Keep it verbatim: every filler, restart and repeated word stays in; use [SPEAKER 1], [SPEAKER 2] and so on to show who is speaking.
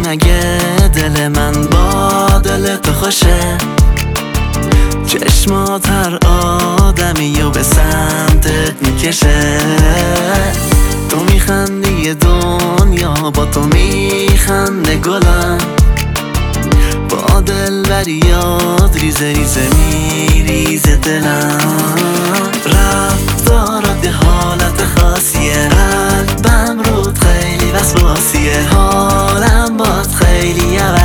[SPEAKER 1] اگه دل من با دل تو خوشه، چشمات هر آدمی و به سمتت میکشه. تو میخندی یه دنیا با تو میخنده گلم، با دل بریاد ریزه ریزه میریزه دلم. رفتارات یه حالت خاصیه، قلبم رود خیلی وسواسیه، حالم باد خیلی عوضیه.